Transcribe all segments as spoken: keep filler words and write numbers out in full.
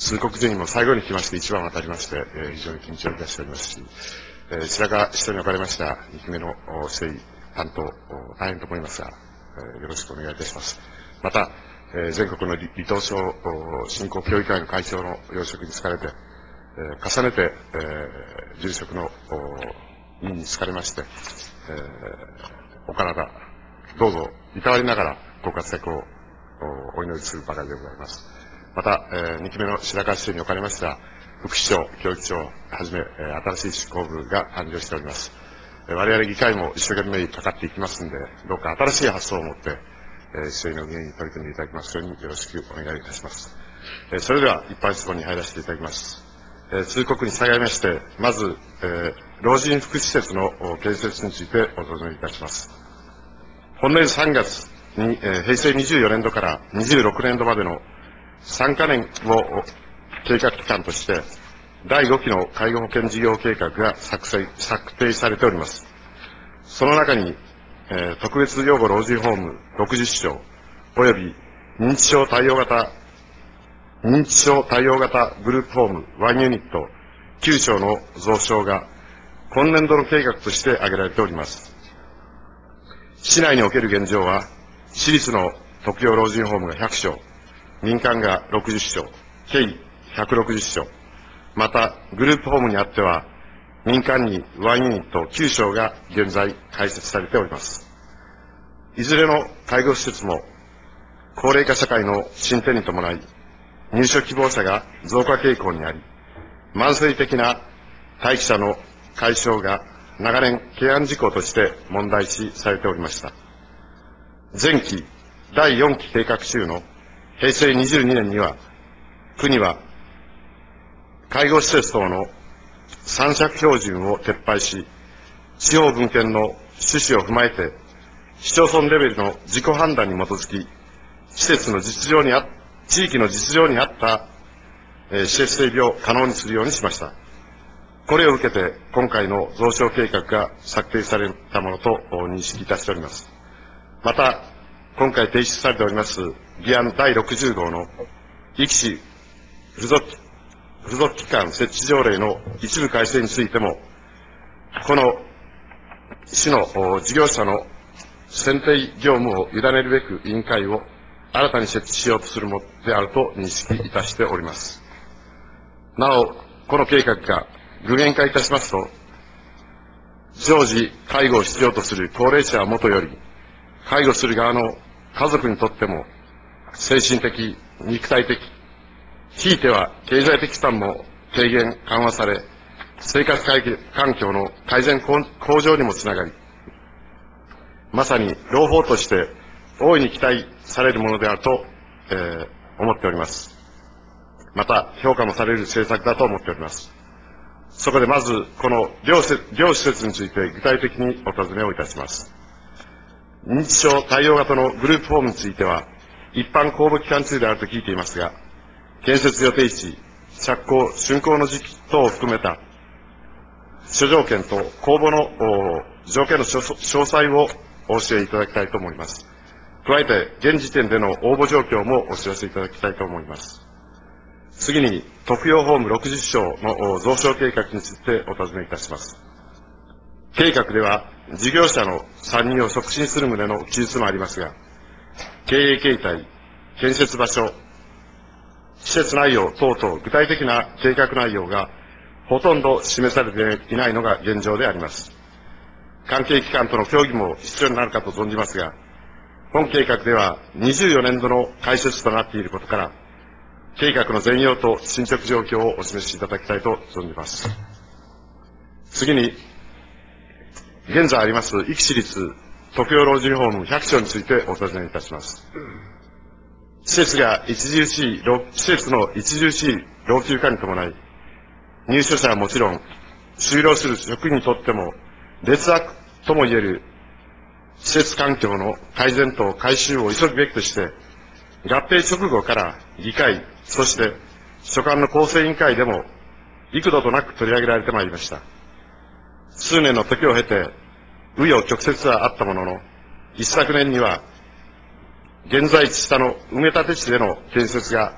通告順位も最後に来まして一番当たりまして、えー、非常に緊張いたしておりますし、えー、白川市長におかれましたにきめの整理担当、大変と思いますが、えー、よろしくお願いいたします。また、えー、全国の離島省振興協議会の会長の要職に就かれて、えー、重ねて、えー、住職の委員に就かれまして、えー、お体、どうぞいたわりながらご活躍をお祈りするばかりでございます。また、えー、にきめの白河市長におかれました副市長、教育長をはじめ、えー、新しい執行部が誕生しております。えー、我々議会も一生懸命かかっていきますので、どうか新しい発想を持って、えー、市政の運営に取り組んでいただきますようによろしくお願いいたします。えー、それでは一般質問に入らせていただきます。えー、通告に従いまして、まず、えー、老人福祉施設の建設についてお尋ねいたします。本年さんがつに、えー、平成にじゅうよねんどからにじゅうろくねんどまでのさんかねんを計画期間として、だいごきの介護保険事業計画が作成策定されております。その中に、えー、特別養護老人ホームろくじゅっしょう、および認知症対応型、認知症対応型グループホームワンユニットきゅうしょうの増床が今年度の計画として挙げられております。市内における現状は、私立の特養老人ホームがひゃくしょう、民間がろくじゅっしょう、計ひゃくろくじゅっしょう、また、グループホームにあっては、民間にワンユニットきゅうしょうが現在開設されております。いずれの介護施設も、高齢化社会の進展に伴い、入所希望者が増加傾向にあり、慢性的な待機者の解消が長年懸案事項として問題視されておりました。前期だいよんき計画中の平成にじゅうにねんには、国は介護施設等の参酌標準を撤廃し、地方分権の趣旨を踏まえて、市町村レベルの自己判断に基づき、施設の実情にあ、地域の実情に合った、えー、施設整備を可能にするようにしました。これを受けて、今回の増床計画が策定されたものと認識いたしております。また、今回提出されております議案だいろくじゅうごうの壱岐市付属付属機関設置条例の一部改正についても、この市の事業者の選定業務を委ねるべく委員会を新たに設置しようとするものであると認識いたしております。なお、この計画が具現化いたしますと、常時介護を必要とする高齢者はもとより、介護する側の家族にとっても、精神的、肉体的、ひいては経済的負担も軽減、緩和され、生活環境の改善向上にもつながり、まさに朗報として大いに期待されるものであると、えー、思っております。また、評価もされる政策だと思っております。そこでまず、この両施設について具体的にお尋ねをいたします。認知症対応型のグループホームについては、一般公募期間中であると聞いていますが、建設予定地、着工、竣工の時期等を含めた諸条件と公募の条件の詳細をお教えいただきたいと思います。加えて、現時点での応募状況もお知らせいただきたいと思います。次に、特養ホームろくじゅっしょうの増床計画についてお尋ねいたします。計画では、事業者の参入を促進する旨の記述もありますが、経営形態、建設場所、施設内容等々具体的な計画内容がほとんど示されていないのが現状であります。関係機関との協議も必要になるかと存じますが、本計画ではにじゅうよねんどの開設となっていることから、計画の全容と進捗状況をお示しいただきたいと存じます。次に、現在あります壱岐市立特養老人ホームひゃくしょうについてお尋ねいたします。施設が著しい、施設の著しい老朽化に伴い、入所者はもちろん、就労する職員にとっても、劣悪ともいえる施設環境の改善と改修を急ぐべきとして、合併直後から議会、そして所管の構成委員会でも幾度となく取り上げられてまいりました。数年の時を経て、紆余曲折はあったものの、一昨年には、現在地下の埋め立て地での建設が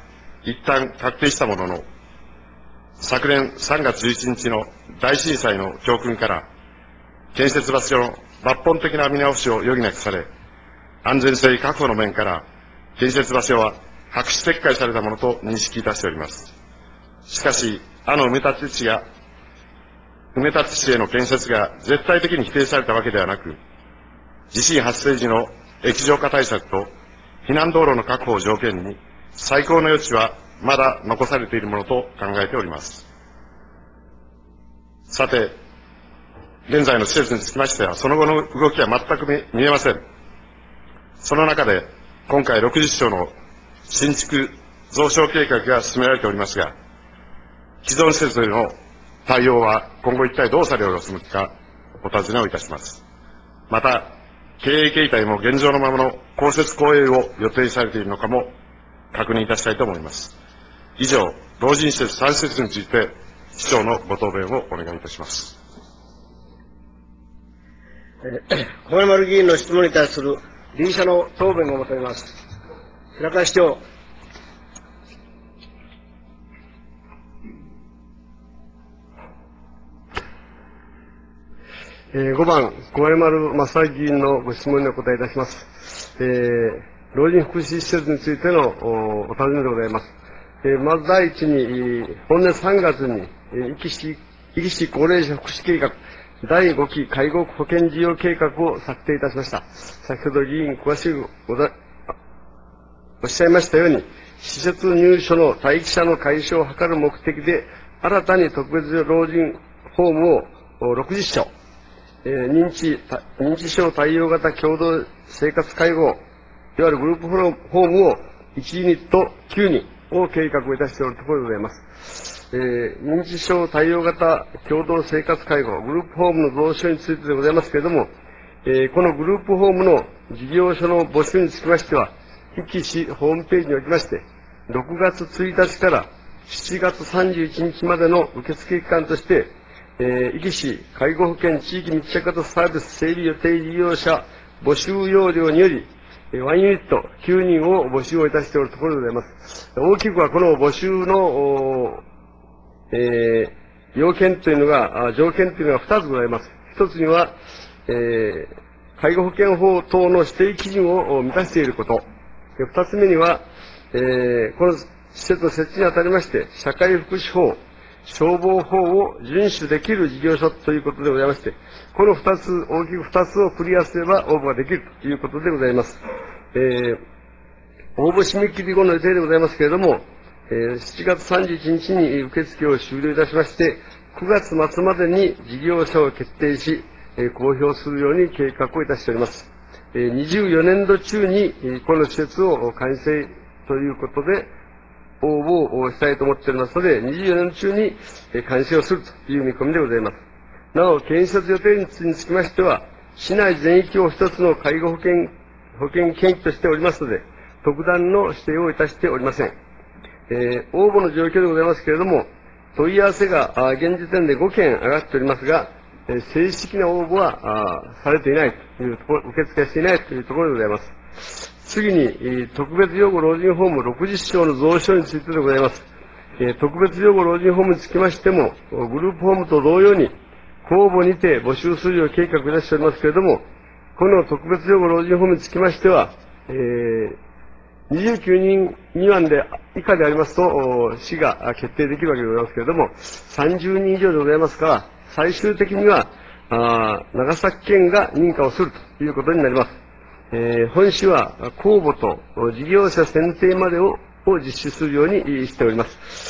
一旦確定したものの、昨年さんがつじゅういちにちの大震災の教訓から、建設場所の抜本的な見直しを余儀なくされ、安全性確保の面から、建設場所は白紙撤回されたものと認識いたしております。しかし、あの埋め立て地や、埋め立て地への建設が絶対的に否定されたわけではなく、地震発生時の液状化対策と避難道路の確保を条件に、最高の余地はまだ残されているものと考えております。さて、現在の施設につきましては、その後の動きは全く見見えません。その中で、今回ろくじゅっしょうの新築増床計画が進められておりますが、既存施設への対応は今後一体どうされるおつもりか、お尋ねをいたします。また、経営形態も現状のままの公設公営を予定されているのかも確認いたしたいと思います。以上、老人施設さん施設について、市長のご答弁をお願いいたします。 小金丸議員の質問に対する理事者の答弁を求めます。白川市長。 ごばん、小金丸正明議員のご質問にお答えいたします。えー、老人福祉施設についてのお尋ねでございます。えー、まず第一に、本年さんがつに、壱岐市、壱岐市高齢者福祉計画、だいごき介護保険事業計画を策定いたしました。先ほど議員詳しくおだおっしゃいましたように、施設入所の待機者の解消を図る目的で、新たに特別老人ホームをろくじゅっしょ、えー、認知、認知症対応型共同生活介護、いわゆるグループホームをいちユニットきゅうにんを計画をいたしておるところでございます。えー、認知症対応型共同生活介護、グループホームの増床についてでございますけれども、えー、このグループホームの事業所の募集につきましては、壱岐市ホームページにおきまして、ろくがつついたちからしちがつさんじゅういちにちまでの受付期間として、えー、壱岐市介護保険地域密着型サービス整備予定事業者募集要領により、いちユニットきゅうにんを募集をいたしておるところでございます。大きくはこの募集の、えー、要件というのが、条件というのがふたつございます。ひとつには、えー、介護保険法等の指定基準を満たしていること。ふたつめには、えー、この施設の設置にあたりまして、社会福祉法、消防法を遵守できる事業所ということでございまして、この二つ、大きく二つをクリアすれば応募ができるということでございます。えー、応募締め切り後の予定でございますけれども、えー、しちがつさんじゅういちにちに受付を終了いたしまして、くがつ末までに事業者を決定し、えー、公表するように計画をいたしております。えー、にじゅうよねんど中に、この施設を完成ということで、応募をしたいと思っておりますので、にじゅうよねん中に完成をするという見込みでございます。なお、建設予定率につきましては、市内全域を一つの介護保険、保険県域としておりますので、特段の指定をいたしておりません。えー、応募の状況でございますけれども、問い合わせが現時点でごけん上がっておりますが、えー、正式な応募はされていないというところ、受付していないというところでございます。次に、特別養護老人ホームろくじゅっしょうの増床についてでございます。特別養護老人ホームにつきましても、グループホームと同様に、公募にて募集するよう計画いたしておりますけれども、この特別養護老人ホームにつきましては、えー、にじゅうきゅうにん未満で、以下でありますと、市が決定できるわけでございますけれども、さんじゅうにん以上でございますから、最終的には、あ長崎県が認可をするということになります。えー、本市は公募と事業者選定までをを実施するようにしております。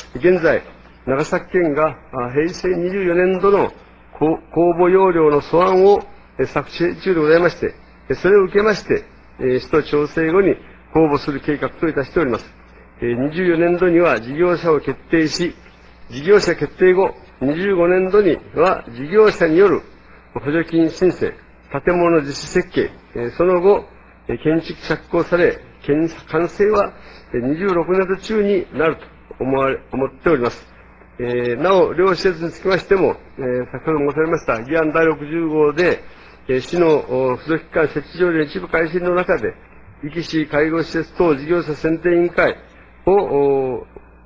現在、長崎県が平成にじゅうよねんどの公募要領の素案を作成中でございまして、それを受けまして、市と調整後に公募する計画といたしております。にじゅうよねんどには事業者を決定し、事業者決定後、にじゅうごねんどには事業者による補助金申請、建物実施設計、その後、建築着工され、完成はにじゅうろくねんど中になると思われ、思っております。えー、なお、両施設につきましても、えー、先ほど申されました議案だいろくじゅうごうで、えー、市の付属機関設置条例一部改新の中で、壱岐市介護施設等事業者選定委員会を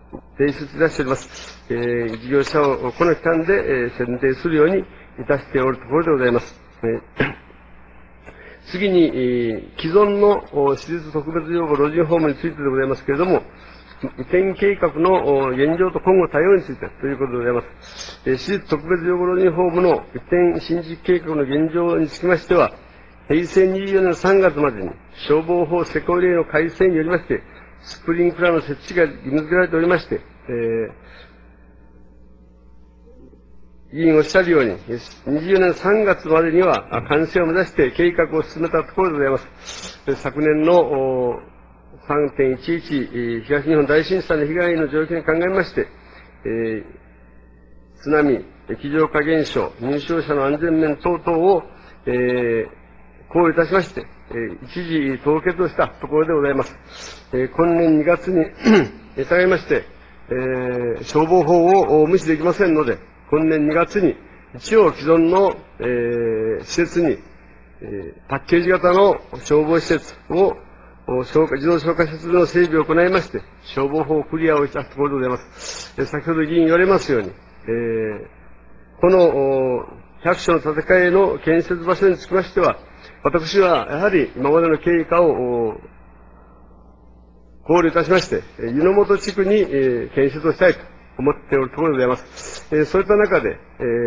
提出いたしております。えー、事業者をこの期間で、えー、選定するようにいたしておるところでございます。えー、次に、えー、既存の私立特別養護老人ホームについてでございますけれども、移転計画の現状と今後対応についてということでございます。えー、私立特別養護老人ホームの移転新築計画の現状につきましては、平成にじゅうよねんさんがつまでに消防法施行令の改正によりまして、スプリンクラーの設置が義務付けられておりまして、えー、議員おっしゃるように、にじゅうよねんさんがつまでには完成を目指して計画を進めたところでございます。昨年の さんてんいちいち 東日本大震災の被害の状況に鑑みまして、えー、津波、液状化現象、入賞者の安全面等々を、えー、考慮いたしまして、えー、一時凍結をしたところでございます。えー、今年にがつに従いまして、えー、消防法を無視できませんので、今年にがつに一応既存の、えー、施設に、えー、パッケージ型の消防施設を消火自動消火設備の整備を行いまして、消防法クリアをしたところでございます。えー、先ほど議員言われますように、えー、この百所の建て替えの建設場所につきましては、私はやはり今までの経過を考慮いたしまして、湯の本地区に建設をしたいと思っておるところでございます。そういった中で、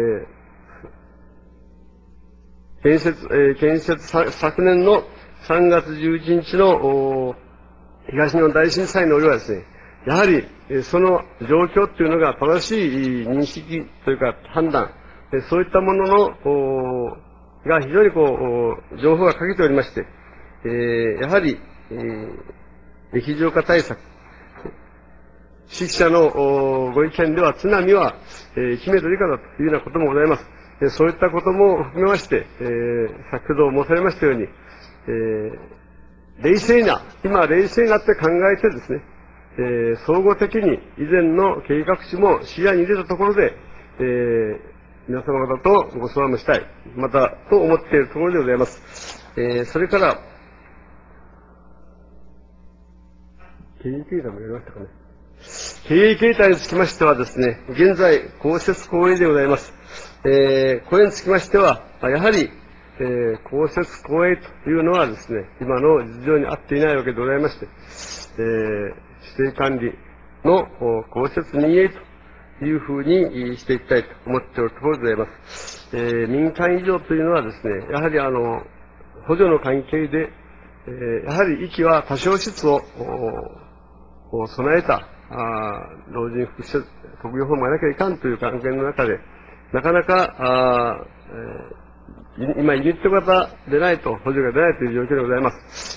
建設、建設、昨年のさんがつじゅういちにちの東日本大震災の折はですね、やはりその状況っていうのが正しい認識というか判断、そういったもののが非常にこう、情報が欠けておりまして、えー、やはり、えー、液状化対策、識者のご意見では津波は、えー、いちメートル以下だというようなこともございます。えー、そういったことも含めまして、えー、先ほど申されましたように、えー、冷静な、今冷静になって考えてですね、えー、総合的に以前の計画値も視野に入れたところで、えー、皆様方とご相談もしたい、また、と思っているところでございます。えー、それから、経営形態もやりましたかね。経営形態につきましてはですね、現在、公設公営でございます。えー、これにつきましては、やはり、えー、公設公営というのはですね、今の実情に合っていないわけでございまして、えー、指定管理の公設民営というふうにしていきたいと思っておるところでございます。えー、民間以上というのはですね、やはりあの、補助の関係で、えー、やはり域は多少室を備えたあ老人福祉施設、特養ホームがなきゃいかんという関係の中で、なかなか、あえー、今、ユニット型でないと、補助が出ないという状況でございます。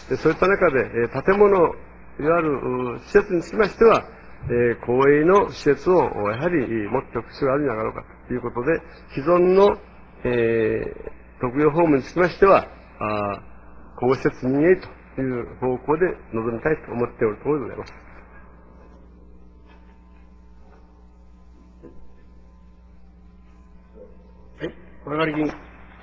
でそういった中で、えー、建物、いわゆる施設につきましては、えー、公営の施設をやはり持っておく必要があるんじゃなかろうかということで、既存の、えー、特養ホームにつきましては、あ公設民営という方向で臨みたいと思っておるところでございます。はい、小上議員。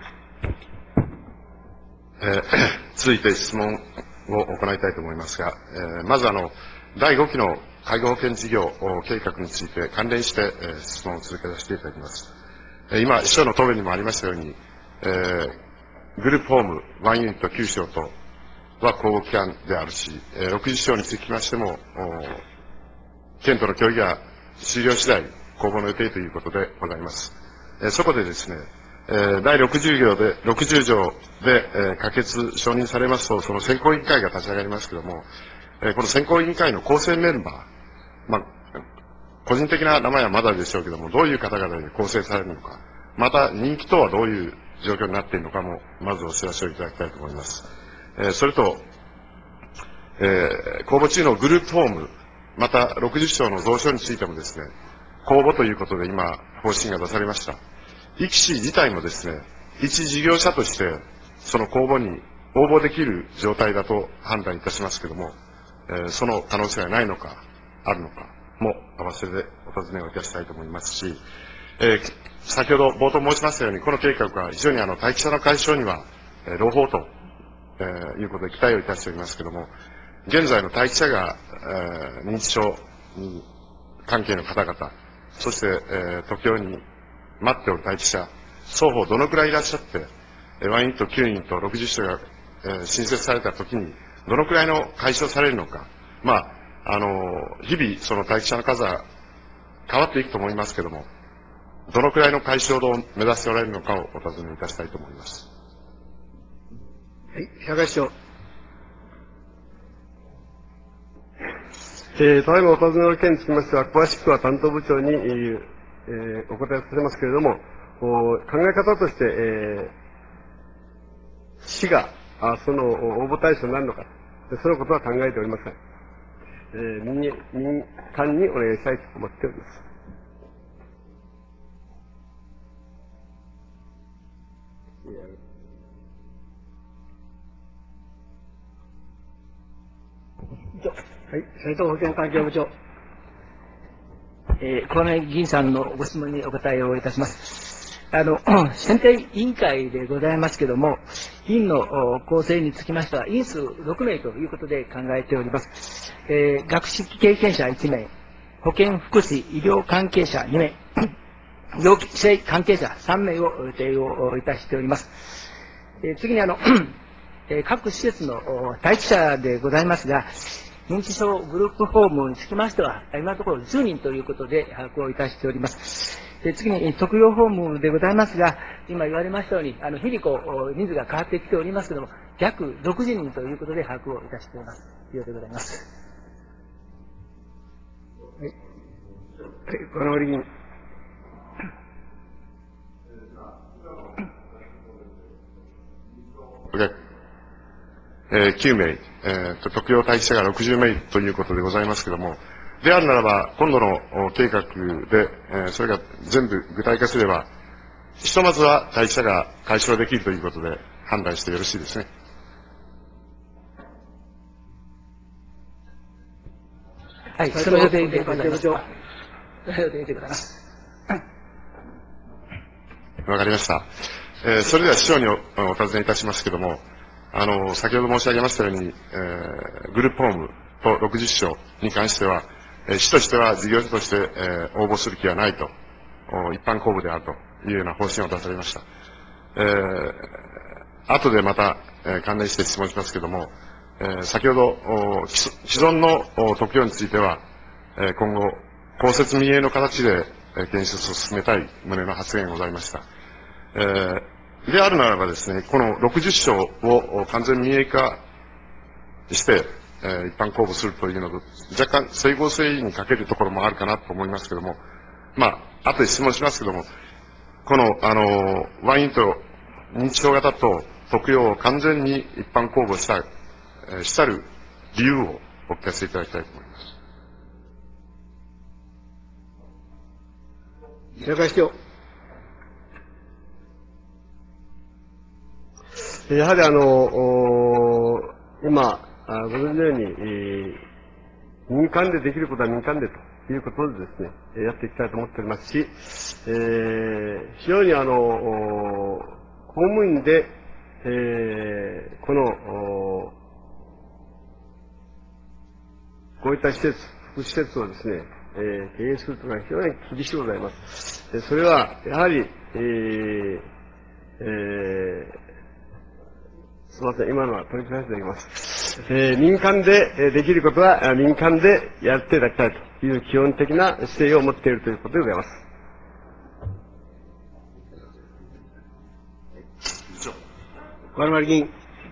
えー、続いて質問を行いたいと思いますが、えー、まずあの、だいごきの介護保険事業計画について関連して、えー、質問を続けさせていただきます。えー、今、秘書の答弁にもありましたように、えー、グループホームいちユニットきゅうしょうとは公募機関であるし、えー、ろくじゅっしょうにつきましても、県との協議が終了次第、公募の予定ということでございます。えー、そこでですね、えー、だいろくじゅうぎょうで、ろくじゅうじょうで、えー、可決、承認されますと、その選考委員会が立ち上がりますけれども、えー、この選考委員会の構成メンバー、まあ、個人的な名前はまだでしょうけれども、どういう方々で構成されるのか、また人気とはどういう状況になっているのかも、まずお知らせをいただきたいと思います。えー、それと、えー、公募中のグループホーム、またろくじゅっしょうの増床についてもですね、公募ということで今、方針が出されました。壱岐市自体もですね、一事業者として、その公募に応募できる状態だと判断いたしますけれども、えー、その可能性はないのか、あるのかも合わせてお尋ねをいたしたいと思いますし、えー、先ほど冒頭申しましたように、この計画は非常にあの待機者の解消には、えー、朗報と、えー、いうことで期待をいたしておりますけれども、現在の待機者が、えー、認知症に関係の方々、そして、えー、東京に待っておる待機者、双方どのくらいいらっしゃって、ワンユニットきゅうユニットろくじゅっしょが、えー、新設されたときに、どのくらいの解消されるのか、まあ、あのー、日々その待機者の数は変わっていくと思いますけれども、どのくらいの解消度を目指しておられるのかをお尋ねいたしたいと思います。 はい、社会市長。 えー、ただいまお尋ねの件につきましては、詳しくは担当部長に、えーえーお答えさせますけれども、お考え方として、えー市があその応募対象になるのか、そのことは考えておりません。えー民民間にお願いしたいと思っております。 はい、斉藤保健環境部長。 えー、小金議員さんのご質問にお答えをいたします。あの、選定委員会でございますけれども、委員の構成につきましては、委員数ろくめいということで考えております。えー、学識経験者いちめい、保健福祉医療関係者にめい、行政関係者さんめいを予定をいたしております。えー、次にあの、各施設の待機者でございますが、認知症グループホームにつきましては、今のところじゅうにんということで把握をいたしております。で次に、特養ホームでございますが、今言われましたように、あの日々こう、人数が変わってきておりますけれども、約ろくじゅうにんということで把握をいたしております。以上でございます。 はい、はい、金森議員。 えー、きゅうめい、えーと、特養待機者がろくじゅうめいということでございますけれども、であるならば、今度の計画で、えー、それが全部具体化すれば、ひとまずは待機者が解消できるということで判断してよろしいですね。 はい、その予定でございます。その予定でございます。 わかりました。えー、それでは市長に お, お尋ねいたしますけれども、あの、先ほど申し上げましたように、えー、グループホームとろくじゅっしょに関しては、えー、市としては事業所として、えー、応募する気はないと、一般公募であるというような方針を出されました。えー、後でまた、えー、関連して質問しますけれども、えー、先ほど、既存の特養については、えー、今後、公設民営の形で、えー、建設を進めたい旨の発言がございました。えーであるならばですね、このろくじゅっしょを完全民営化して、えー、一般公募するというのと、若干整合性に欠けるところもあるかなと思いますけれども、まあ、後で質問しますけれども、この、あの、ワインと認知症型と特養を完全に一般公募した、えー、したる理由をお聞かせいただきたいと思います。 社会市長。 やはりあの、今、ご存知のように、えー、民間でできることは民間でということでですね、やっていきたいと思っておりますし、えー、非常にあの、公務員で、えー、この、こういった施設、福祉施設をですね、えー、経営するというのは非常に厳しいございます。それは、やはり、えーえーすみません、今のは取り返していただきます。えー、民間で、えー、できることは民間でやっていただきたいという基本的な姿勢を持っているということでございます。 丸丸議員。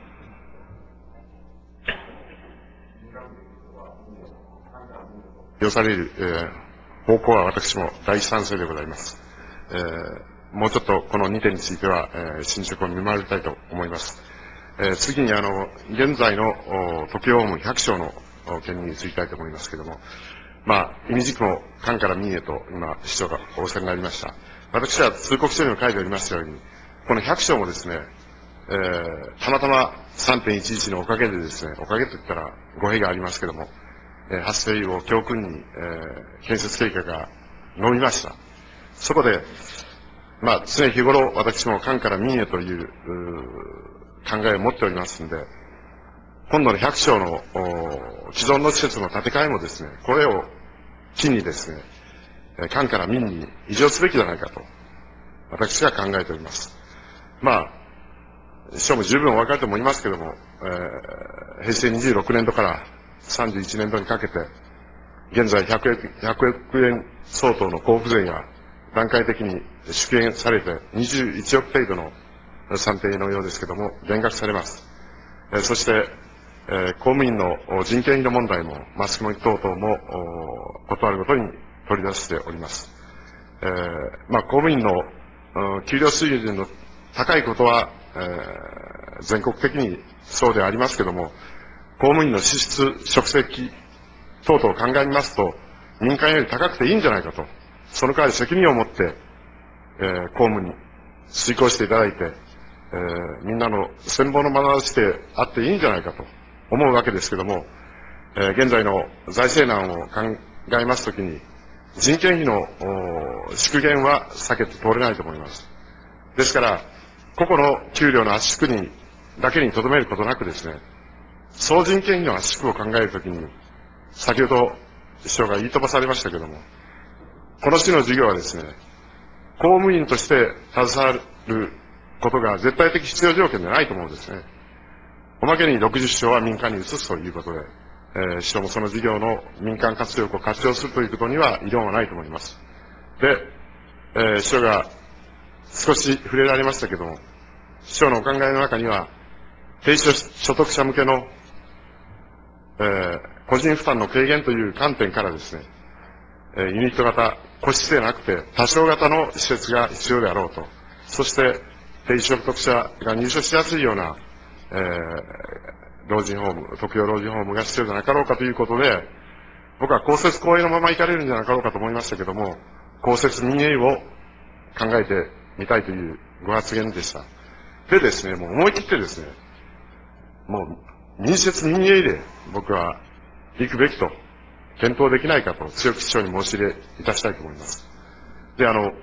要される、えー、方向は私も大賛成でございます。えー、もうちょっとこのにてんについては、えー、進捗を見守りたいと思います。えー、次にあの、現在の特養ホームひゃくしょうの件に移りたいと思いますけれども、まあ、意味軸も官から民へと今、市長がおっしゃりになりました。私は通告書にも書いておりましたように、このひゃくしょうもですね、えー、たまたま さんてんいちいち のおかげでですね、おかげといったら語弊がありますけれども、えー、発生を教訓に、えー、建設計画が伸びました。そこで、まあ、常日頃私も官から民へという、う考えを持っておりますので、今度のひゃくしょうの既存の施設の建て替えもですね、これを機にですね、官から民に移譲すべきじゃないかと、私は考えております。まあ、師匠も十分お分かりと思いますけれども、えー、平成にじゅうろくねんどからさんじゅういちねんどにかけて、現在ひゃくおくえん相当の交付税が段階的に縮減されてにじゅういちおく程度の算定のようですけれども、減額されます。えー、そして、えー、公務員の人件費の問題も、マスコミ等々も、ことあるごとに取り出しております。えー、まあ、公務員の給料水準の高いことは、えー、全国的にそうでありますけれども、公務員の支出、職責等々を考えますと、民間より高くていいんじゃないかと、その代わり責任を持って、えー、公務に遂行していただいて、えー、みんなの羨望の眼差しであっていいんじゃないかと思うわけですけれども、えー、現在の財政難を考えますときに、人件費の縮減は避けて通れないと思います。ですから、個々の給料の圧縮にだけにとどめることなくですね、総人件費の圧縮を考えるときに、先ほど師匠が言い飛ばされましたけれども、この種の事業はですね、公務員として携わることが絶対的必要条件でないと思うんですね。おまけにろくじゅっしょうは民間に移すということで、えー、師匠もその事業の民間活力を活用するということには異論はないと思います。で、えー、師匠が少し触れられましたけども、師匠のお考えの中には、低所得者向けの、えー、個人負担の軽減という観点からですね、えー、ユニット型、個室でなくて多床型の施設が必要であろうと、そして低所得者が入所しやすいような、えー、老人ホーム、特養老人ホームが必要じゃなかろうかということで、僕は公設公営のまま行かれるんじゃなかろうかと思いましたけども、公設民営を考えてみたいというご発言でした。でですね、もう思い切ってですね、もう民設民営で僕は行くべきと、検討できないかと強く師匠に申し入れいたしたいと思います。で、あの、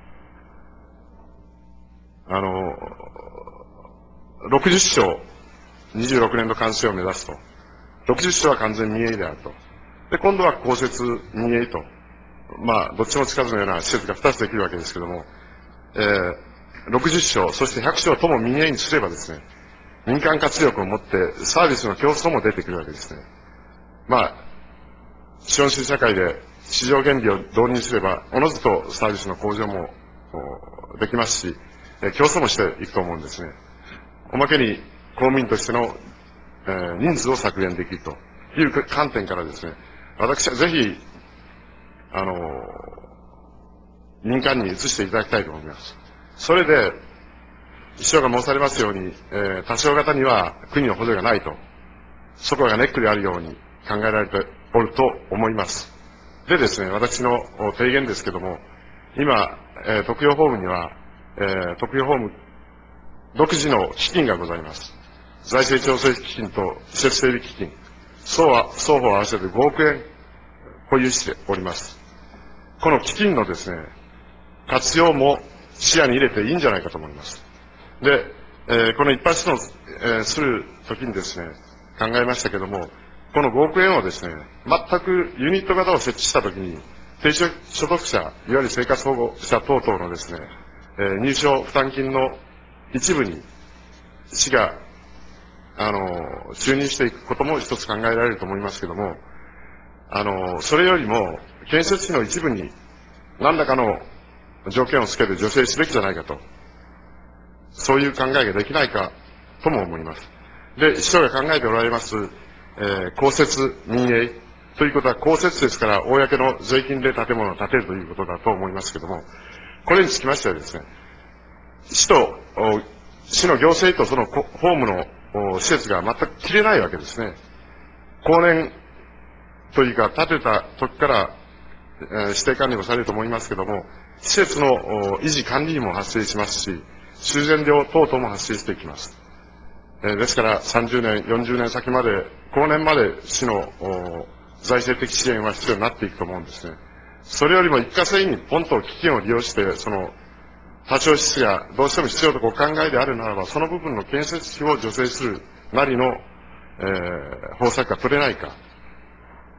あの、ろくじゅっしょう、にじゅうろくねんど完成を目指すと。ろくじゅっしょうは完全民営であると。で、今度は公設民営と。まあ、どっちもつかずのような施設がふたつできるわけですけども、えー、ろくじゅっしょう、そしてひゃくしょうとも民営にすればですね、民間活力を持ってサービスの競争も出てくるわけですね。まあ、資本主義社会で市場原理を導入すれば、おのずとサービスの向上もできますし、競争もしていくと思うんですね。おまけに公務員としての、えー、人数を削減できるという観点からですね、私はぜひ、あのー、民間に移していただきたいと思います。それで、師匠が申されますように、えー、多少型には国の補助がないと、そこがネックであるように考えられておると思います。でですね、私の提言ですけども、今、えー、特養ホームには、えー、特養ホーム独自の基金がございます。財政調整基金と施設整備基金、双方双方合わせてごおくえん保有しております。この基金のですね、活用も視野に入れていいんじゃないかと思います。で、えー、この一般質問、えー、するときにですね、考えましたけども、このごおくえんをですね、全くユニット型を設置したときに、低所得者、いわゆる生活保護者等々のですね、えー、入所負担金の一部に市が、あの、注入していくことも一つ考えられると思いますけども、あの、それよりも、建設費の一部に何らかの条件をつけて助成すべきじゃないかと、そういう考えができないかとも思います。で、師匠が考えておられます、えー、公設民営ということは公設ですから、公の税金で建物を建てるということだと思いますけども、これにつきましてはですね、市と、市の行政とそのホームの施設が全く切れないわけですね。後年というか、建てた時から、えー、指定管理もされると思いますけども、施設の維持管理費も発生しますし、修繕料等々も発生していきます。えー、ですからさんじゅうねん、よんじゅうねん先まで、後年まで市の財政的支援は必要になっていくと思うんですね。それよりも一過性にポンと基金を利用して、その多少施設がどうしても必要とお考えであるならば、その部分の建設費を助成するなりの、えー、方策が取れないか。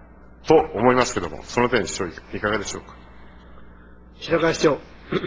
と思いますけども、その点、市長、いかがでしょうか。 白川市長。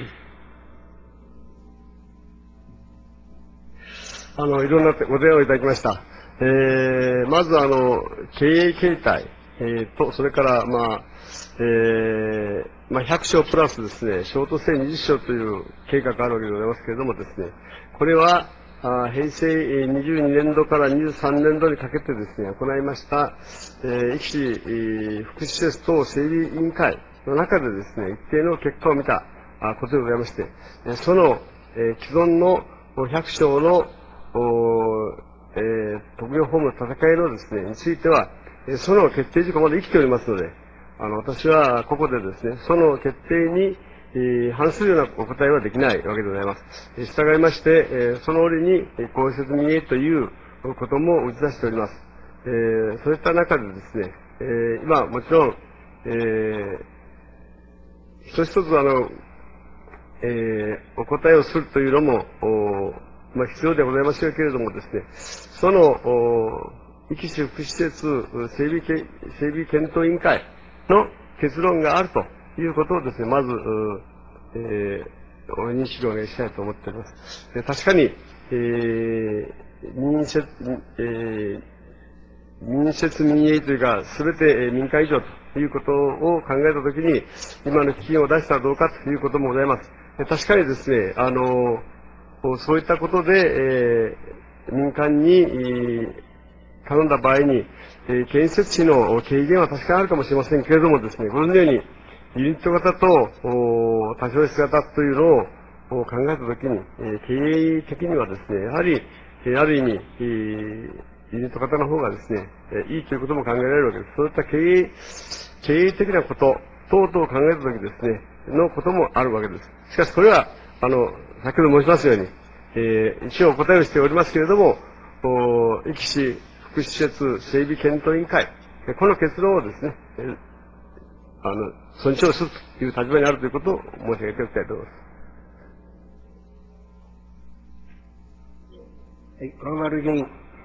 あの、いろんなご提案をいただきました。えー、まず、あの、経営形態、えー、と、それから、まあ、えー、まあ、ひゃくしょうプラスですね、ショートステイにじゅっしょうという計画があるわけでございますけれどもですね、これは、あ平成にじゅうにねんどからにじゅうさんねんどにかけてですね、行いました、えー、壱岐市、えー、福祉施設等整備委員会の中でですね、一定の結果を見たあことでございまして、その、えー、既存のひゃくしょうのおえー、特養ホームの戦いのですね、については、えーその決定事項まで生きておりますので、あの、私はここでですね、その決定に、えー反するようなお答えはできないわけでございます。えー従いまして、えーその折に、えー公設民営ということも打ち出しております。えーそういった中でですね、えー今、もちろん、えー一つ一つあの、えーお答えをするというのも、おまあ、必要でございますけれどもですね、その、お壱岐市福祉施設整備け整備検討委員会の結論があるということをですね、まず、うえーお認識をお願いしたいと思っております。で確かに、えー民設、えー民設民営というか、すべて民間以上ということを考えたときに、今の基金を出したらどうかということもございます。で確かにですね、あの、そういったことで、えー民間に、えー頼んだ場合に、えー建設費の軽減は確かにあるかもしれませんけれどもですね、ご存じのように、ユニット型とお多少質型というのをお考えたときに、えー経営的にはですね、やはり、えーある意味、えーユニット型の方がですね、えーいいということも考えられるわけです。そういった経営、経営的なこと、等々を考えたときですね、のこともあるわけです。しかしこれは、あの、先ほど申しますように、えー一応お答えをしておりますけれども、お壱岐市福祉施設整備検討委員会、えこの結論をですね、えーあの、尊重するという立場にあるということを申し上げておきたいと思います。 はい、小丸議員。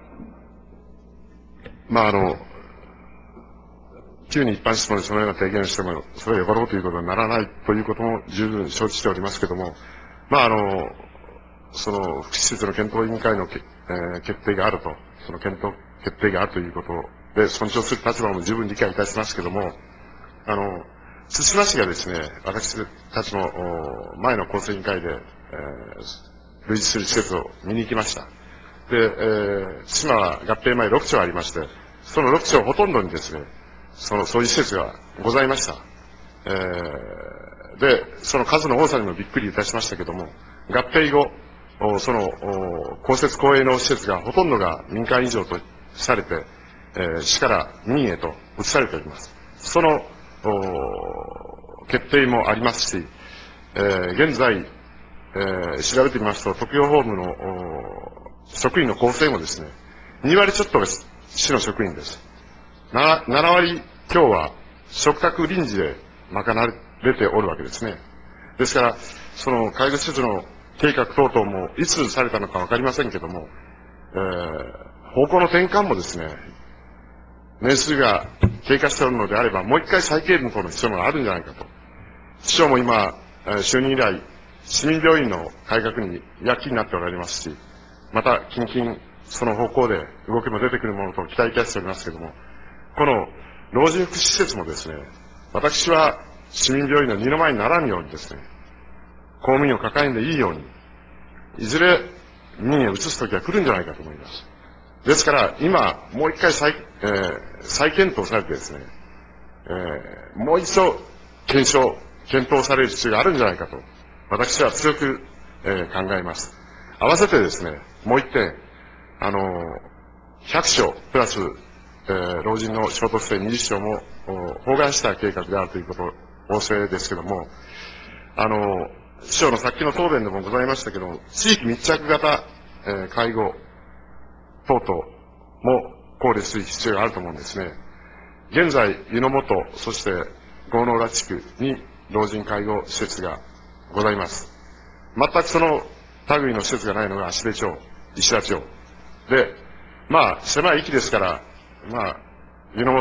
まあ、あの、急に一般質問でそのような提言をしても、それはよかろうということにならないということも十分承知しておりますけれども、まあ、あの、その福祉施設の検討委員会のけ、えー決定があると、その検討決定があるということで尊重する立場も十分理解いたしますけれども、あの、対馬市がですね、私たちもお前の構成委員会で、えー類似する施設を見に行きました。で、えー、対馬は合併前ろくちょうありまして、そのろくちょうほとんどにですね、その、そういう施設がございました。えーで、その数の多さにもびっくりいたしましたけども、合併後、おその、お公設公営の施設がほとんどが民間以上とされて、えー市から民営と移されております。その、お決定もありますし、えー現在、えー調べてみますと、特養ホームのお職員の構成もですね、にわりちょっとが市の職員です。なななわり強は嘱託臨時で賄われておるわけですね。ですから、その介護施設の計画等々もいつされたのかわかりませんけども、えー方向の転換もですね、年数が経過しておるのであれば、もう一回再計分の必要があるんじゃないかと。市長も今、えー就任以来、市民病院の改革に躍起になっておられますし、また近々その方向で動きも出てくるものと期待いたしておりますけれども、この老人福祉施設もですね、私は市民病院の二の前にならんようにですね、公務員を抱えんでいいように、いずれ民へ移す時は来るんじゃないかと思います。ですから、今、もう一回再、えー再検討されてですね、えーもう一度検証、検討される必要があるんじゃないかと、私は強く、えー考えます。合わせてですね、もう一点、あのー、ひゃくしょうプラス、えー老人のショートステイにじゅっしょうもお包含した計画であるということ、仰せですけども、あのー、市長のさっきの答弁でもございましたけども、地域密着型、えー介護等々も考慮する必要があると思うんですね。現在、湯の本、そして郷野浦地区に老人介護施設がございます。全くその類の施設がないのが芦部町、石田町。で、まあ、狭い域ですから、まあ、湯の本、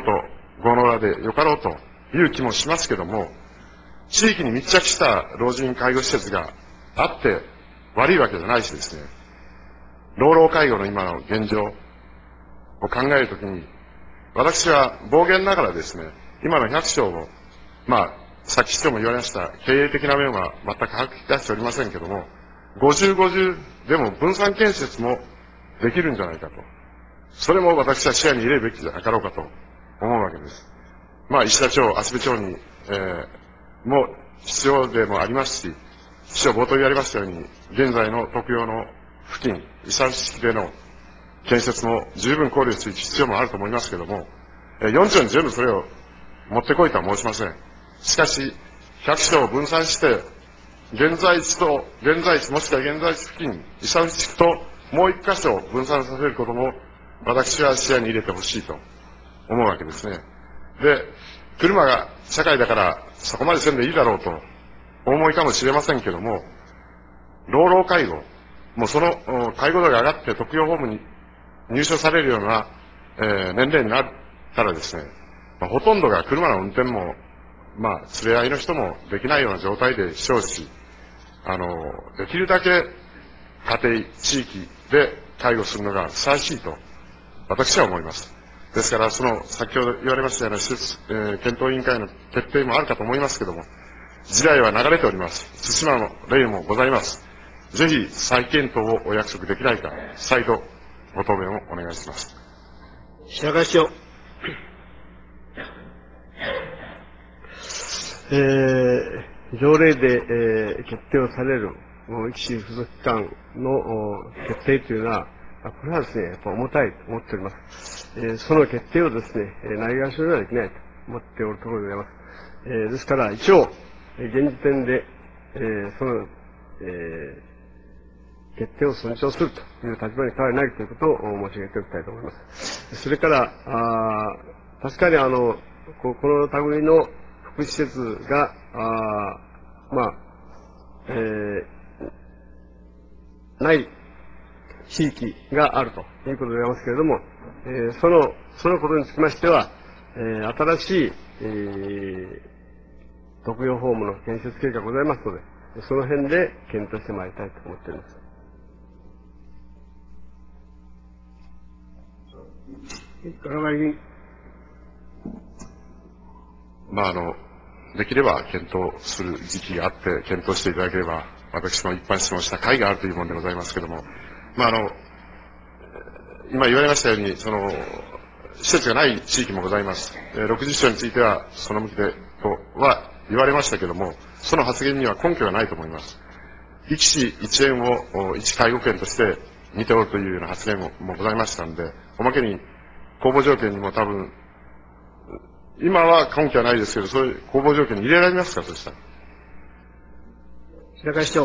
ごのらでよかろうという気もしますけども、地域に密着した老人介護施設があって悪いわけじゃないしですね、老老介護の今の現状を考えるときに、私は暴言ながらですね、今の百姓を、まあ、さっき市長も言われました、経営的な面は全く把握出しておりませんけども、ごじゅう、ごじゅうでも分散建設もできるんじゃないかと。それも私は視野に入れるべきじゃなかろうかと思うわけです。まあ、石田町、芦部町に、えー、も必要でもありますし、市長冒頭言われましたように、現在の特養の付近、伊佐市での建設も十分考慮していく必要もあると思いますけれども、よん町に全部それを持ってこいとは申しません。しかし、百姓を分散して、現在地と、現在地もしくは現在地付近、伊佐地区ともう一箇所分散させることも、私は視野に入れてほしいと思うわけですね。で、車が社会だからそこまでせんでいいだろうとお思いかもしれませんけども、老老介護、もうその介護度が上がって特養ホームに入所されるような、えー、年齢になったらですね、まあ、ほとんどが車の運転も、まあ、連れ合いの人もできないような状態でしょうし、あの、できるだけ家庭、地域で介護するのがふさわしいと、私は思います。ですから、その、先ほど言われましたような施設、えー、検討委員会の決定もあるかと思いますけども、時代は流れております。対馬の例もございます。ぜひ、再検討をお約束できないか、再度、ご答弁をお願いします。 白川市長。 えー、条例で、えー、決定をされる、一市付属機関の決定というのは、これはですね、やっぱ重たいと思っております。えー、その決定をですね、ないがしろにはできないと思っておるところでございます。えー、ですから、一応、現時点で、えー、その、えー、決定を尊重するという立場に変わりないということを申し上げておきたいと思います。それから、あ確かにあの、ここの類の福祉施設が、あまあ、えー、ない地域があるということでございますけれども、えー、その、そのことにつきましては、えー、新しい、えー、特養ホームの建設計画がございますので、その辺で検討してまいりたいと思っております。 金丸議員。 まあ、あの、できれば検討する時期があって、検討していただければ、私も一般質問した会があるというものでございますけれども、まあ、あの、今言われましたように、その、施設がない地域もございます。ろくじゅっしょについては、その向きで、とは言われましたけれども、その発言には根拠がないと思います。一市一園を一介護権として見ておるというような発言ももございましたので、おまけに公募条件にも多分、今は根拠はないですけど、そういう公募条件に入れられますか、そしたら。 白川市長。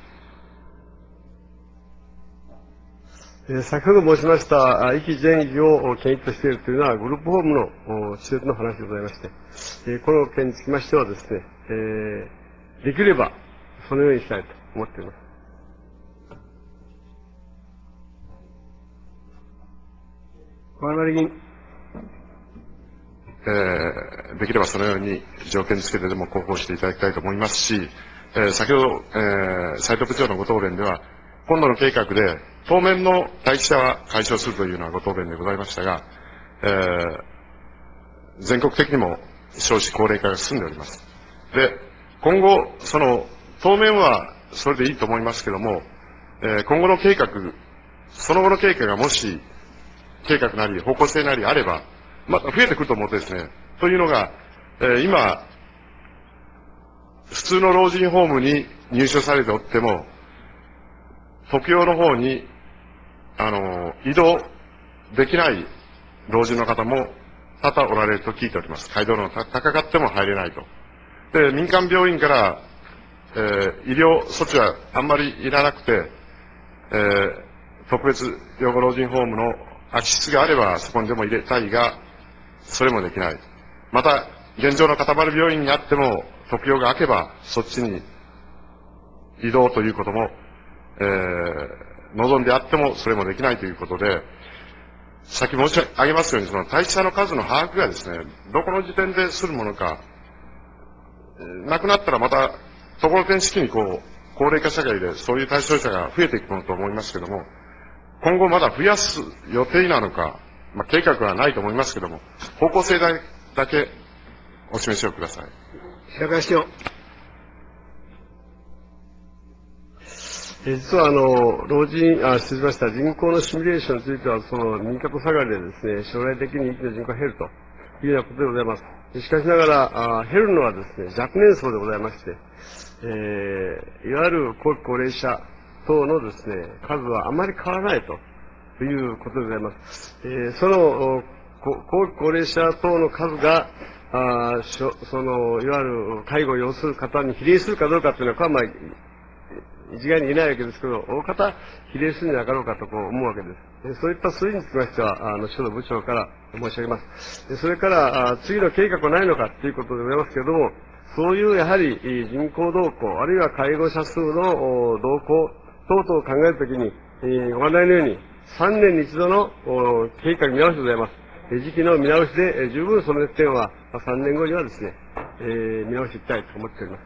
えー、先ほど申しました、遺棄前遺を検閲しているというのは、グループホームの施設の話でございまして、えー、この件につきましてはですね、えー、できれば、そのようにしたいと思っています。 金丸議員。 えー、できればそのように条件付けてでも広報していただきたいと思いますし、えー、先ほど、えー、斉藤部長のご答弁では、今度の計画で当面の待機者は解消するというようなご答弁でございましたが、えー、全国的にも少子高齢化が進んでおります。で、今後、その、当面はそれでいいと思いますけども、えー、今後の計画、その後の計画がもし、計画なり方向性なりあれば、また増えてくると思ってですね、というのが、えー、今、普通の老人ホームに入所されておっても、特養の方に、あの、移動できない老人の方も多々おられると聞いております。街道の高かっても入れないと。で、民間病院から、えー、医療措置はあんまりいらなくて、えー、特別養護老人ホームの空き室があればそこにでも入れたいが、それもできない。また、現状の片丸病院にあっても、特養が空けば、そっちに移動ということも、えー、望んであっても、それもできないということで、 さっき申し上げますように、その待機者の数の把握がですね、どこの時点でするものか、なくなったらまた、ところてん式にこう、高齢化社会でそういう対象者が増えていくものと思いますけども、今後まだ増やす予定なのか、まあ、計画はないと思いますけども、方向性だけお示しをください。 白川市長。 実はあの老人、あ失礼しました、人口のシミュレーションについては、その右肩下がりでですね、将来的に一気に人口が減るというようなことでございます。しかしながら、あ減るのはですね、若年層でございまして、えー、いわゆる後期高齢者等のですね、数はあまり変わらないということでございます。えー、その、後期高齢者等の数が、あしょその、いわゆる介護を要する方に比例するかどうかというのは、まあ、一概に言えないわけですけど、大方比例するんじゃなかろうかとこう思うわけです。そういった数字につきましては、あの、所の部長から申し上げます。それから、あ次の計画はないのかということでございますけれども、そういうやはり人口動向、あるいは介護者数の動向等々を考えるときに、ご案内のように、さんねんに一度の計画見直しでございます。時期の見直しで十分その点はさんねんごにはですね、えー、見直していきたいと思っております。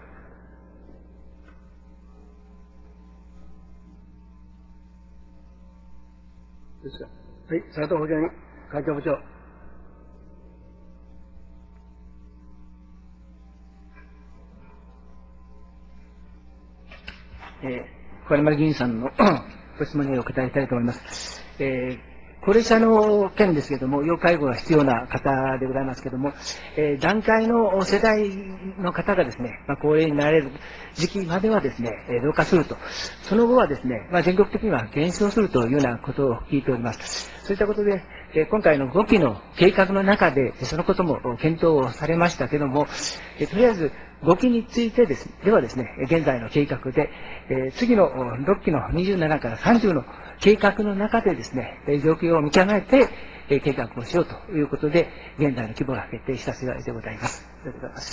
ですか。はい、佐藤保健会長部長。 えー、小山議員さんのご質問にお答えしたいと思います。えー高齢者の件ですけれども、要介護が必要な方でございますけれども、えー、段階の世代の方がですね、まあ、高齢になれる時期まではですね、えー、増加すると。その後はですね、まあ、全国的には減少するというようなことを聞いております。そういったことで、えー、今回のごきの計画の中で、そのことも検討をされましたけれども、えー、とりあえずごきについてです、ではですね、現在の計画で、えー、次のろっきのにじゅうななからさんじゅうの計画の中でですね、状況を見極めて、計画をしようということで、現在の規模が決定した次第でございます。ありがとうございます。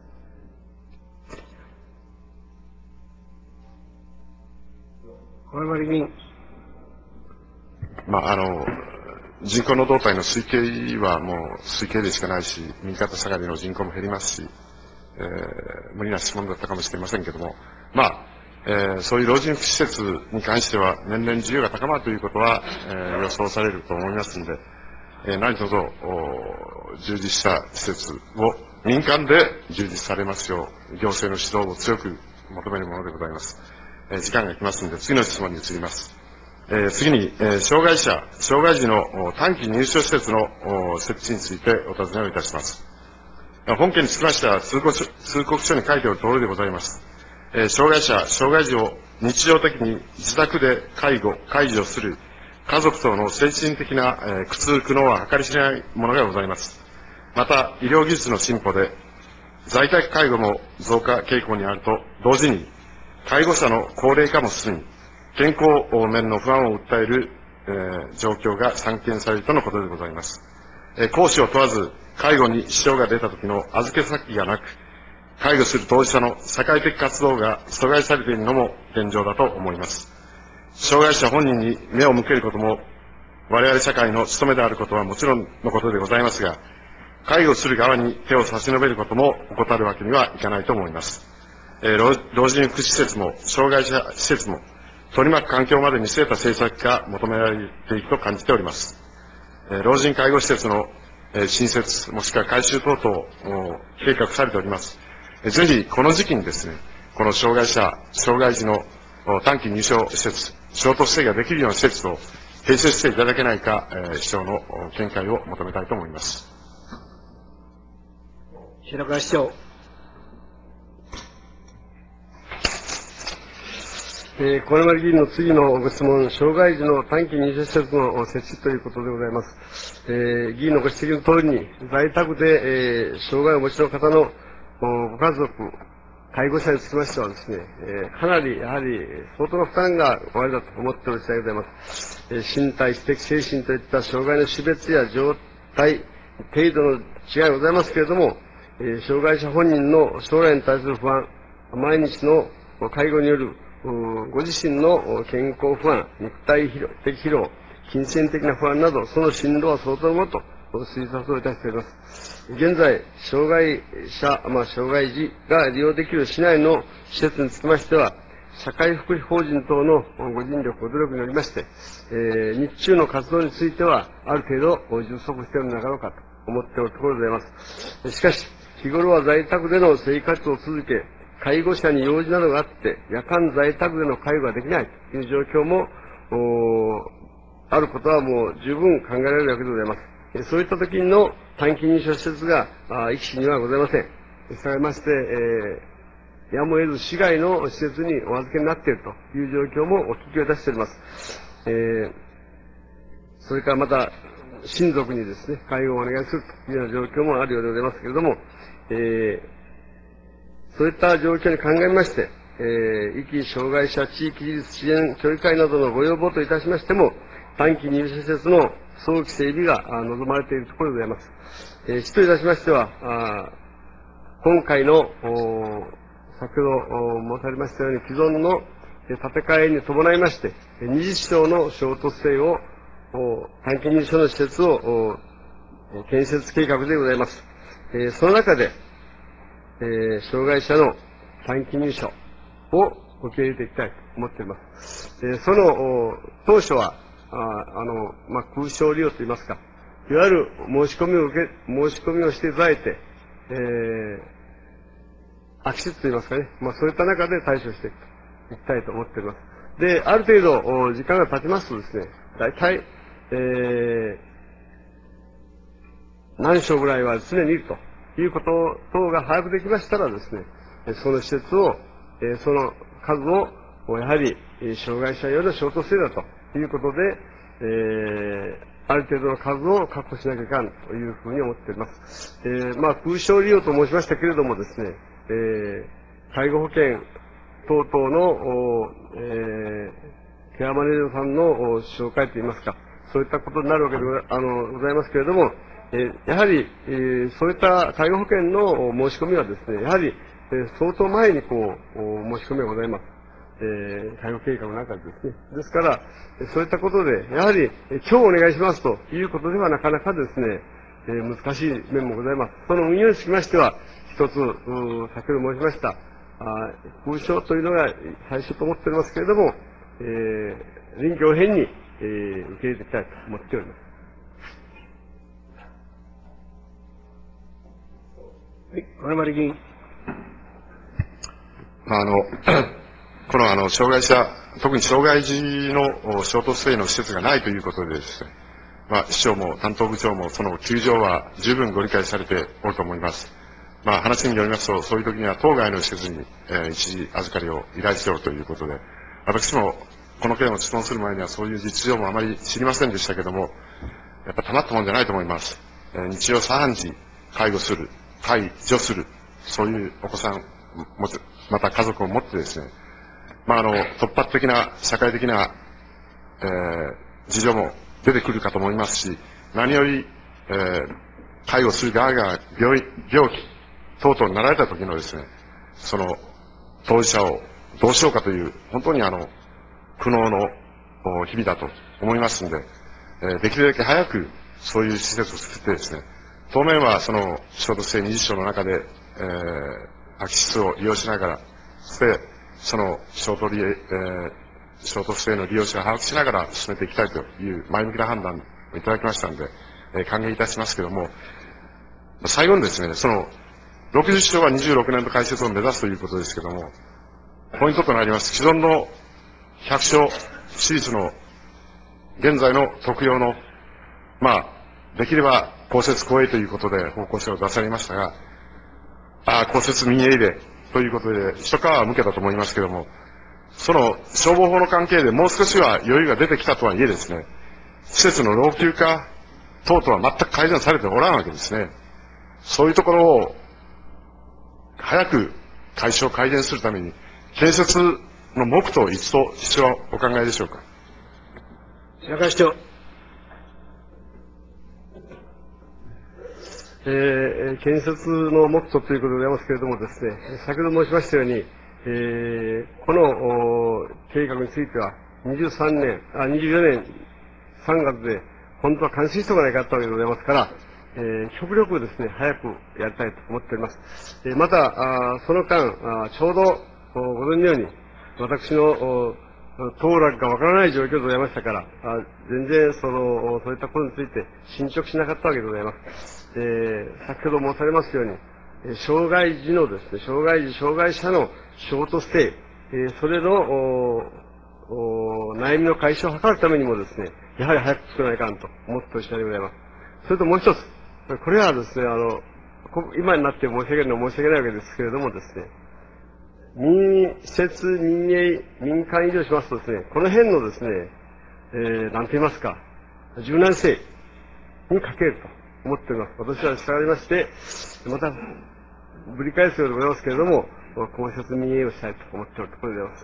小山議員。 まあ、あの、人口の動態の推計はもう推計でしかないし、右肩下がりの人口も減りますし、えー、無理な質問だったかもしれませんけども、まあ、えー、そういう老人福祉施設に関しては年々需要が高まるということは、えー、予想されると思いますので、えー、何卒充実した施設を民間で充実されますよう、行政の指導を強く求めるものでございます。えー、時間が来ますので、次の質問に移ります。えー、次に、えー、障害者、障害児の短期入所施設の設置についてお尋ねをいたします。本件につきましては通告書、通告書に書いておる通りでございます。えー、障害者、障害児を日常的に自宅で介護、介助する家族等の精神的な、えー、苦痛、苦悩は計り知れないものがございます。また、医療技術の進歩で在宅介護も増加傾向にあると同時に、介護者の高齢化も進み、健康面の不安を訴える、えー、状況が散見されるとのことでございます。えー、講師を問わず、介護に支障が出た時の預け先がなく、介護する当事者の社会的活動が阻害されているのも現状だと思います。障害者本人に目を向けることも、我々社会の務めであることはもちろんのことでございますが、介護する側に手を差し伸べることも怠るわけにはいかないと思います。えー、老, 老人福祉施設も、障害者施設も、取り巻く環境まで見据えた政策が求められていくと感じております。えー、老人介護施設の、えー、新設、もしくは改修等々計画されております。えー、ぜひ、この時期にですね、この障害者、障害児の短期入所施設、ショートステイができるような施設を併設していただけないか、えー、市長の見解を求めたいと思います。 白川市長。 えー、小山議員の次のご質問、障害児の短期入所施設の設置ということでございます。えー、議員のご指摘の通りに、在宅で、えー、障害をお持ちの方のご家族、介護者につきましてはですね、えー、かなりやはり相当な負担がおありだと思っておる次第でございます。えー、身体、知的、精神といった障害の種別や状態、程度の違いがございますけれども、えー、障害者本人の将来に対する不安、毎日の介護によるご自身の健康不安、肉体疲労、的疲労、 金銭的な不安など、その進路は相当ものと推察をいたしております。現在、障害者、まあ、障害児が利用できる市内の施設につきましては、社会福祉法人等のご尽力、ご努力によりまして、えー、日中の活動については、ある程度充足しているのではなかろうかと思っておるところでございます。しかし、日頃は在宅での生活を続け、介護者に用事などがあって、夜間在宅での介護ができないという状況も、あることはもう十分考えられるわけでございます。そういった時の短期認証施設が、壱岐市にはございません。したがいまして、えー、やむを得ず市外の施設にお預けになっているという状況もお聞きをいたしております。えー、それからまた、親族にですね、介護をお願いするというような状況もあるようでございますけれども、えーそういった状況に鑑みまして、えー、壱岐障害者地域自立支援協議会などのご要望といたしましても、短期入所施設の早期整備が望まれているところでございます。えー、市といたしましては、あ今回の、先ほど申されましたように、既存の建て替えに伴いまして、にじゅっしょうの衝突性を、短期入所の施設を建設計画でございます。えー、その中で、えー、障害者の短期入所を受け入れていきたいと思っております。えー、その当初は、ああの、まあ、空床利用といいますか、いわゆる申し込みを受け、申し込みをしていただいて、えー、空き室といいますかね、まあ、そういった中で対処していきたいと思っております。で、ある程度時間が経ちますとですね、大体、えー、何床ぐらいは常にいると。いうこと等が把握できましたらですね、その施設を、その数を、やはり、障害者用のショートステイだということで、えー、ある程度の数を確保しなきゃいかんというふうに思っております。えー、まあ、空床利用と申しましたけれどもですね、えー、介護保険等々の、えー、ケアマネージャーさんの紹介といいますか、そういったことになるわけでござあのございますけれども、えやはり、えー、そういった介護保険の申し込みはですね、やはり、えー、相当前にこう、申し込みがございます。えー、介護計画の中でですね。ですから、そういったことで、やはり、今日お願いしますということではなかなかですね、えー、難しい面もございます。その運用につきましては、一つ、先ほど申しました、あ空床というのが最初と思っておりますけれども、えー、臨機応変に、えー、受け入れていきたいと思っております。 はい、金丸議員。 まあ、あの、このあの、障害者、特に障害児のショートステイの施設がないということでですね、まあ、市長も担当部長もその窮状は十分ご理解されておると思います。まあ、話によりますと、そういう時には当該の施設に、えー、一時預かりを依頼しておるということで、私もこの件を質問する前にはそういう実情もあまり知りませんでしたけども、やっぱたまったもんじゃないと思います。えー、日常茶飯事、介護する、介助する、そういうお子さん、また家族を持ってですね、まあ、あの、突発的な社会的な、えー、事情も出てくるかと思いますし、何より、えー、介護する側が病気、病気等々になられた時のですね、その当事者をどうしようかという、本当にあの、苦悩の日々だと思いますので、えー、できるだけ早くそういう施設を作ってですね、当面はそのショートステイにじゅっしょうの中で、えー、空き室を利用しながら、そしてそのショートリ、えー、ショートステイの利用者を把握しながら進めていきたいという前向きな判断をいただきましたので、えー、歓迎いたしますけれども、最後にですね、そのろくじゅっしょうはにじゅうろくねん度開設を目指すということですけれども、ポイントとなります既存のひゃくしょう私立の現在の特養の、まあ、できれば公設公営ということで方向性を出されましたが、あ公設民営でということで、一皮は向けたと思いますけれども、その消防法の関係でもう少しは余裕が出てきたとはいえですね、施設の老朽化等々は全く改善されておらんわけですね。そういうところを早く解消改善するために、建設の目途一層必要お考えでしょうか。 白川市長。 えー、建設の目途ということでございますけれどもですね、先ほど申しましたように、えー、この計画についてはにじゅうさんねん、あ、にじゅうよねんさんがつで、本当は完成しておかないかったわけでございますから、えー、極力ですね、早くやりたいと思っております。えー、また、あその間あ、ちょうどご存じのように、私の当落がわからない状況でございましたから、あ全然その、そういったことについて進捗しなかったわけでございます。えー、先ほど申されますように、え障害児のですね、障害児、障害者のショートステイ、えー、それの、おお悩みの解消を図るためにもですね、やはり早く作らないかんと思っておる次第でございます。それともう一つ、これはですね、あの、今になって申し訳ないのは申し訳ないわけですけれどもですね、民設、民営、民間移動しますとですね、この辺のですね、えー、なんて言いますか、柔軟性に欠けると思っております。私は従いまして、また、ぶり返すようでございますけれども、公設民営をしたいと思っておるところでございます。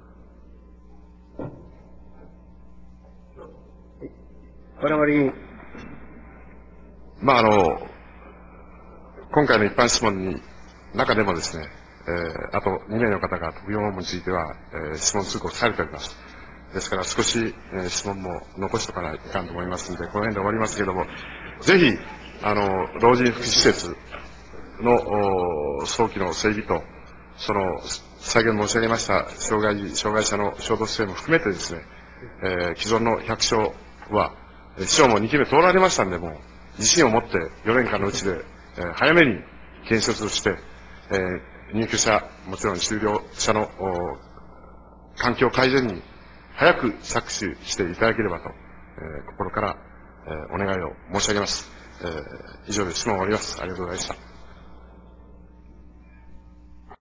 小山議員。 まあ、あの、今回の一般質問に中でもですね、えー、あとにめいの方が特養問については、えー、質問通告されております。ですから少し、えー、質問も残しておかないかんと思いますので、この辺で終わりますけれども、ぜひ、あの、老人福祉施設の早期の整備と、その、先ほど申し上げました、障害児、障害者の衝突性も含めてですね、えー、既存の百姓は、市長もにきめ通られましたんで、もう、自信を持ってよねんかんのうちで、えー、早めに建設をして、えー、入居者、もちろん就業者の環境改善に早く着手していただければと、えー、心から、えー、お願いを申し上げます。えー、以上で質問を終わります。ありがとうございました。